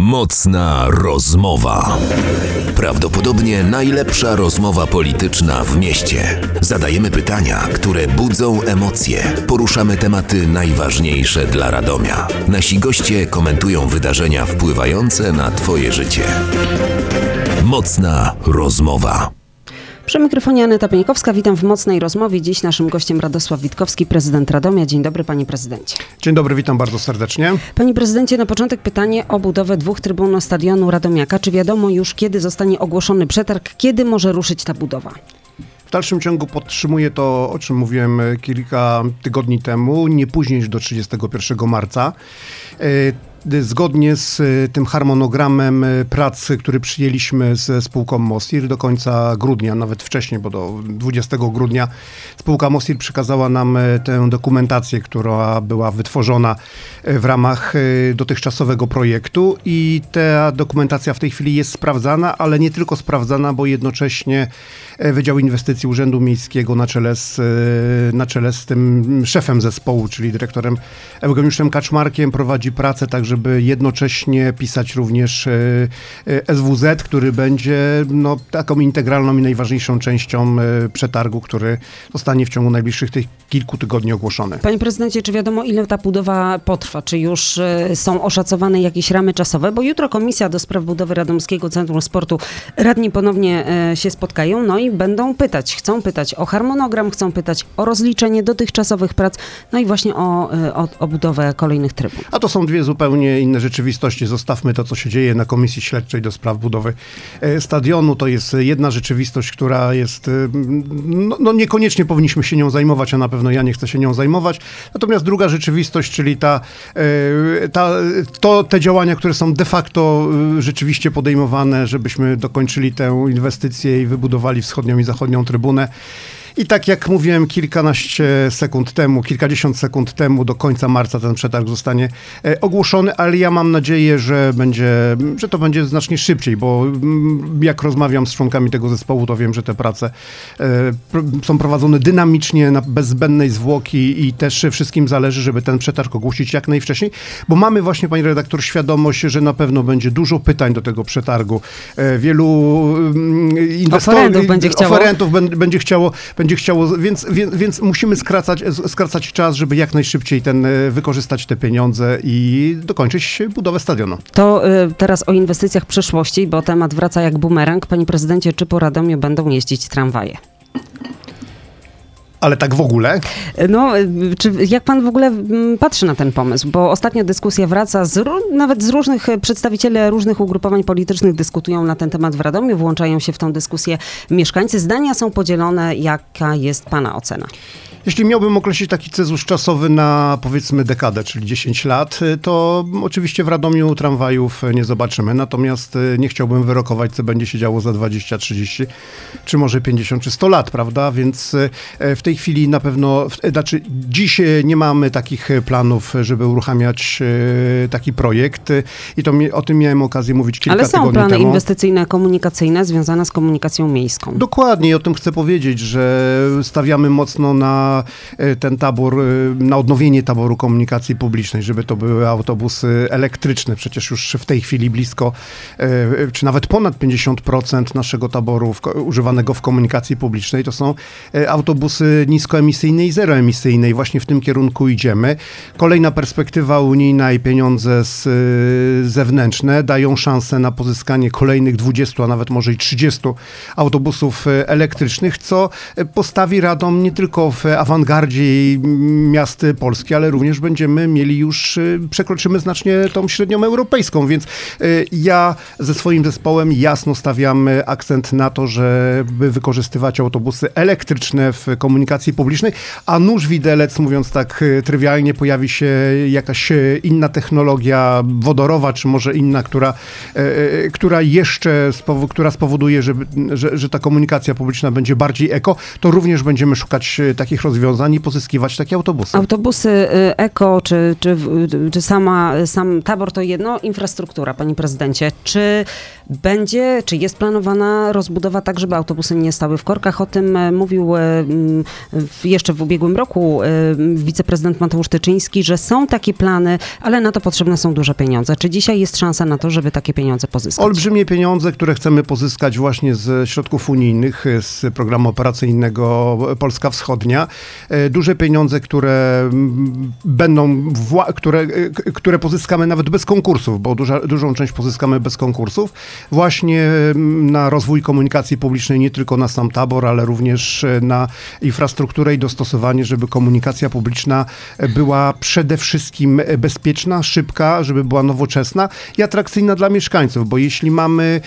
Mocna rozmowa. Prawdopodobnie najlepsza rozmowa polityczna w mieście. Zadajemy pytania, które budzą emocje. Poruszamy tematy najważniejsze dla Radomia. Nasi goście komentują wydarzenia wpływające na Twoje życie. Mocna rozmowa. Przy mikrofonie Aneta Pieńkowska, witam w Mocnej Rozmowie. Dziś naszym gościem Radosław Witkowski, prezydent Radomia. Dzień dobry, panie prezydencie. Dzień dobry, witam bardzo serdecznie. Panie prezydencie, na początek pytanie o budowę 2 trybun na stadionu Radomiaka. Czy wiadomo już, kiedy zostanie ogłoszony przetarg, kiedy może ruszyć ta budowa? W dalszym ciągu podtrzymuję to, o czym mówiłem kilka tygodni temu, nie później niż do 31 marca. Zgodnie z tym harmonogramem prac, który przyjęliśmy ze spółką Mosir do końca grudnia, nawet wcześniej, bo do 20 grudnia spółka Mosir przekazała nam tę dokumentację, która była wytworzona w ramach dotychczasowego projektu i ta dokumentacja w tej chwili jest sprawdzana, ale nie tylko sprawdzana, bo jednocześnie Wydział Inwestycji Urzędu Miejskiego na czele z tym szefem zespołu, czyli dyrektorem Eugeniuszem Kaczmarkiem prowadzi pracę tak, żeby jednocześnie pisać również SWZ, który będzie taką integralną i najważniejszą częścią przetargu, który zostanie w ciągu najbliższych tych kilku tygodni ogłoszony. Panie prezydencie, czy wiadomo, ile ta budowa potrwa? Czy już są oszacowane jakieś ramy czasowe? Bo jutro Komisja do Spraw Budowy Radomskiego Centrum Sportu, radni ponownie się spotkają, i chcą pytać o harmonogram, chcą pytać o rozliczenie dotychczasowych prac, i właśnie o budowę kolejnych trybun. A to są dwie zupełnie inne rzeczywistości. Zostawmy to, co się dzieje na Komisji Śledczej do Spraw Budowy Stadionu. To jest jedna rzeczywistość, która jest, niekoniecznie powinniśmy się nią zajmować, a na pewno ja nie chcę się nią zajmować. Natomiast druga rzeczywistość, czyli te działania, które są de facto rzeczywiście podejmowane, żebyśmy dokończyli tę inwestycję i wybudowali wschodnią i zachodnią trybunę. I tak jak mówiłem kilkadziesiąt sekund temu, do końca marca ten przetarg zostanie ogłoszony, ale ja mam nadzieję, że to będzie znacznie szybciej, bo jak rozmawiam z członkami tego zespołu, to wiem, że te prace są prowadzone dynamicznie, bez zbędnej zwłoki i też wszystkim zależy, żeby ten przetarg ogłosić jak najwcześniej, bo mamy właśnie, pani redaktor, świadomość, że na pewno będzie dużo pytań do tego przetargu. Wielu oferentów będzie chciało, więc musimy skracać czas, żeby jak najszybciej wykorzystać te pieniądze i dokończyć budowę stadionu. To teraz o inwestycjach przyszłości, bo temat wraca jak bumerang. Panie prezydencie, czy po Radomiu będą jeździć tramwaje? Ale tak w ogóle? Jak pan w ogóle patrzy na ten pomysł? Bo ostatnio dyskusja wraca, nawet z różnych przedstawicieli różnych ugrupowań politycznych dyskutują na ten temat w Radomiu, włączają się w tą dyskusję mieszkańcy. Zdania są podzielone. Jaka jest pana ocena? Jeśli miałbym określić taki cezusz czasowy na, powiedzmy, dekadę, czyli 10 lat, to oczywiście w Radomiu tramwajów nie zobaczymy. Natomiast nie chciałbym wyrokować, co będzie się działo za 20, 30, czy może 50, czy 100 lat, prawda? Więc w tej chwili na pewno, dziś nie mamy takich planów, żeby uruchamiać taki projekt. I o tym miałem okazję mówić kilka tygodni temu. Ale są plany inwestycyjne, komunikacyjne związane z komunikacją miejską. Dokładnie, i o tym chcę powiedzieć, że stawiamy mocno na ten tabor, na odnowienie taboru komunikacji publicznej, żeby to były autobusy elektryczne. Przecież już w tej chwili blisko, czy nawet ponad 50% naszego taboru używanego w komunikacji publicznej to są autobusy niskoemisyjne i zeroemisyjne i właśnie w tym kierunku idziemy. Kolejna perspektywa unijna i pieniądze zewnętrzne dają szansę na pozyskanie kolejnych 20, a nawet może i 30 autobusów elektrycznych, co postawi Radom nie tylko w awangardzie miast Polski, ale również przekroczymy znacznie tą średnią europejską, więc ja ze swoim zespołem jasno stawiam akcent na to, żeby wykorzystywać autobusy elektryczne w komunikacji publicznej, a nuż widelec, mówiąc tak trywialnie, pojawi się jakaś inna technologia wodorowa, czy może inna, która spowoduje, że ta komunikacja publiczna będzie bardziej eko, to również będziemy szukać takich rozwiązań i pozyskiwać takie autobusy. Autobusy eko, czy sam tabor to jedno, infrastruktura, panie prezydencie. Czy czy jest planowana rozbudowa tak, żeby autobusy nie stały w korkach? O tym mówił jeszcze w ubiegłym roku wiceprezydent Mateusz Tyczyński, że są takie plany, ale na to potrzebne są duże pieniądze. Czy dzisiaj jest szansa na to, żeby takie pieniądze pozyskać? Olbrzymie pieniądze, które chcemy pozyskać właśnie ze środków unijnych, z programu operacyjnego Polska Wschodnia. Duże pieniądze, które będą, które pozyskamy nawet bez konkursów, bo dużą część pozyskamy bez konkursów, właśnie na rozwój komunikacji publicznej, nie tylko na sam tabor, ale również na infrastrukturę i dostosowanie, żeby komunikacja publiczna była przede wszystkim bezpieczna, szybka, żeby była nowoczesna i atrakcyjna dla mieszkańców, bo jeśli mamy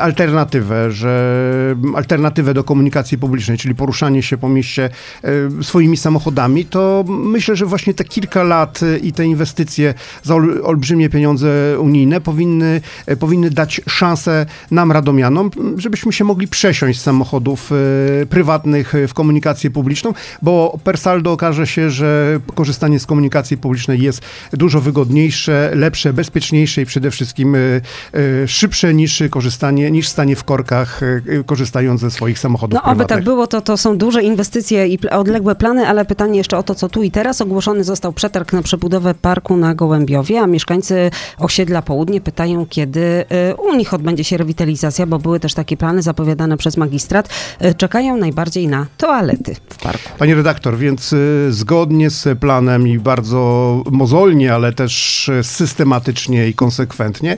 alternatywę do komunikacji publicznej, czyli poruszanie się po mieście swoimi samochodami, to myślę, że właśnie te kilka lat i te inwestycje za olbrzymie pieniądze unijne powinny dać szansę nam, radomianom, żebyśmy się mogli przesiąść z samochodów prywatnych w komunikację publiczną, bo per saldo okaże się, że korzystanie z komunikacji publicznej jest dużo wygodniejsze, lepsze, bezpieczniejsze i przede wszystkim szybsze niż stanie w korkach, korzystając ze swoich samochodów prywatnych. Oby tak było, to są duże inwestycje i odległe plany, ale pytanie jeszcze o to, co tu i teraz. Ogłoszony został przetarg na przebudowę parku na Gołębiowie, a mieszkańcy osiedla Południe pytają, kiedy u nich odbędzie się rewitalizacja, bo były też takie plany zapowiadane przez magistrat. Czekają najbardziej na toalety w parku. Pani redaktor, więc zgodnie z planem i bardzo mozolnie, ale też systematycznie i konsekwentnie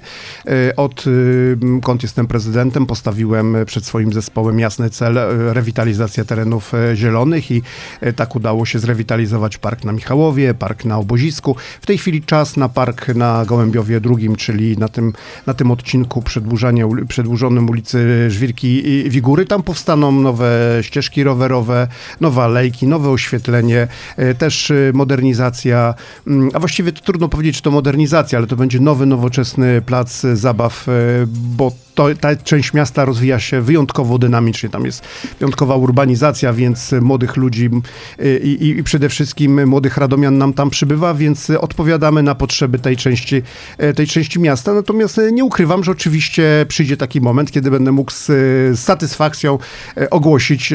odkąd jestem prezydentem, postawiłem przed swoim zespołem jasny cel rewitalizacja terenów zielonych i tak udało się zrewitalizować park na Michałowie, park na Obozisku. W tej chwili czas na park na Gołębiowie II, czyli na tym odcinku przedłużonym ulicy Żwirki i Wigury. Tam powstaną nowe ścieżki rowerowe, nowe alejki, nowe oświetlenie, też modernizacja, a właściwie to trudno powiedzieć, czy to modernizacja, ale to będzie nowy, nowoczesny plac zabaw, bo ta część miasta rozwija się wyjątkowo dynamicznie. Tam jest wyjątkowa urbanizacja, więc młodych ludzi i przede wszystkim młodych radomian nam tam przybywa, więc odpowiadamy na potrzeby tej części miasta. Natomiast nie ukrywam, że oczywiście przyjdzie taki moment, kiedy będę mógł z satysfakcją ogłosić,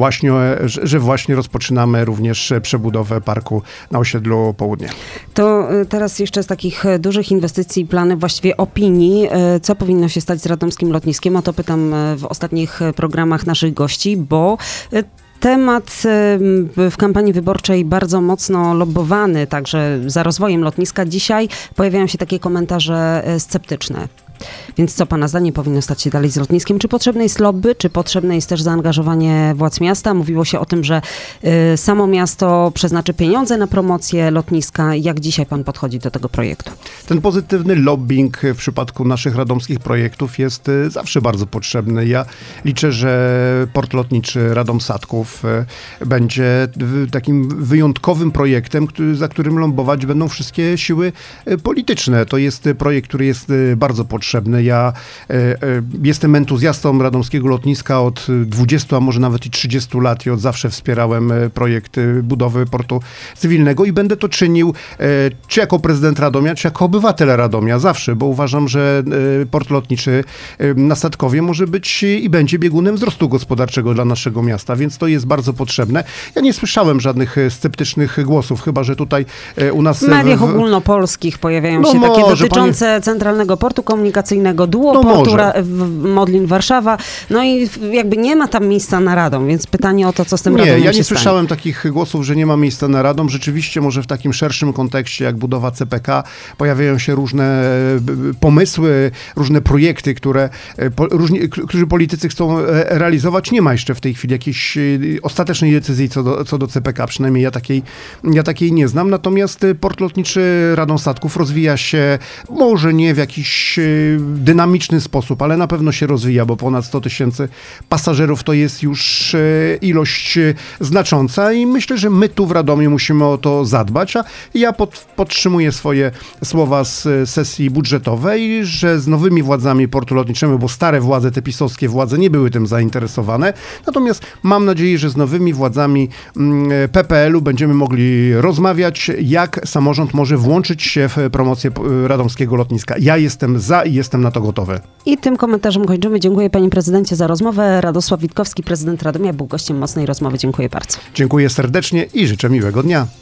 że właśnie rozpoczynamy również przebudowę parku na osiedlu Południe. To teraz jeszcze z takich dużych inwestycji, plany, właściwie opinii, co powinno się stać z radomskim lotniskiem? O to pytam w ostatnich programach naszych gości, bo temat w kampanii wyborczej bardzo mocno lobbowany, także za rozwojem lotniska. Dzisiaj pojawiają się takie komentarze sceptyczne. Więc co pana zdaniem powinno stać się dalej z lotniskiem? Czy potrzebne jest lobby, czy potrzebne jest też zaangażowanie władz miasta? Mówiło się o tym, że samo miasto przeznaczy pieniądze na promocję lotniska. Jak dzisiaj pan podchodzi do tego projektu? Ten pozytywny lobbying w przypadku naszych radomskich projektów jest zawsze bardzo potrzebny. Ja liczę, że port lotniczy Radom-Sadków będzie takim wyjątkowym projektem, za którym lobbować będą wszystkie siły polityczne. To jest projekt, który jest bardzo potrzebny. Ja jestem entuzjastą radomskiego lotniska od 20, a może nawet i 30 lat i od zawsze wspierałem projekt budowy portu cywilnego i będę to czynił czy jako prezydent Radomia, czy jako obywatel Radomia. Zawsze, bo uważam, że port lotniczy na Sadkowie może być i będzie biegunem wzrostu gospodarczego dla naszego miasta, więc to jest bardzo potrzebne. Ja nie słyszałem żadnych sceptycznych głosów, chyba że tutaj u nas... W mediach ogólnopolskich pojawiają się takie dotyczące Centralnego Portu Komunikacyjnego, duoportu Modlin-Warszawa, no i jakby nie ma tam miejsca na Radom, więc pytanie o to, co z tym Radomiem się ja nie stanie. słyszałem takich głosów, że nie ma miejsca na Radom. Rzeczywiście może w takim szerszym kontekście, jak budowa CPK, pojawiają się różne pomysły, różne projekty, którzy politycy chcą realizować. Nie ma jeszcze w tej chwili jakiejś ostatecznej decyzji co do CPK, przynajmniej ja takiej nie znam. Natomiast port lotniczy Radom-Sadków rozwija się, może nie w jakiś dynamiczny sposób, ale na pewno się rozwija, bo ponad 100 000 pasażerów to jest już ilość znacząca i myślę, że my tu w Radomiu musimy o to zadbać, a ja podtrzymuję swoje słowa z sesji budżetowej, że z nowymi władzami portu lotniczego, bo stare władze, te pisowskie władze nie były tym zainteresowane, natomiast mam nadzieję, że z nowymi władzami PPL-u będziemy mogli rozmawiać, jak samorząd może włączyć się w promocję radomskiego lotniska. Ja jestem za i jestem na to gotowy. I tym komentarzem kończymy. Dziękuję panie prezydencie za rozmowę. Radosław Witkowski, prezydent Radomia, był gościem Mocnej Rozmowy. Dziękuję bardzo. Dziękuję serdecznie i życzę miłego dnia.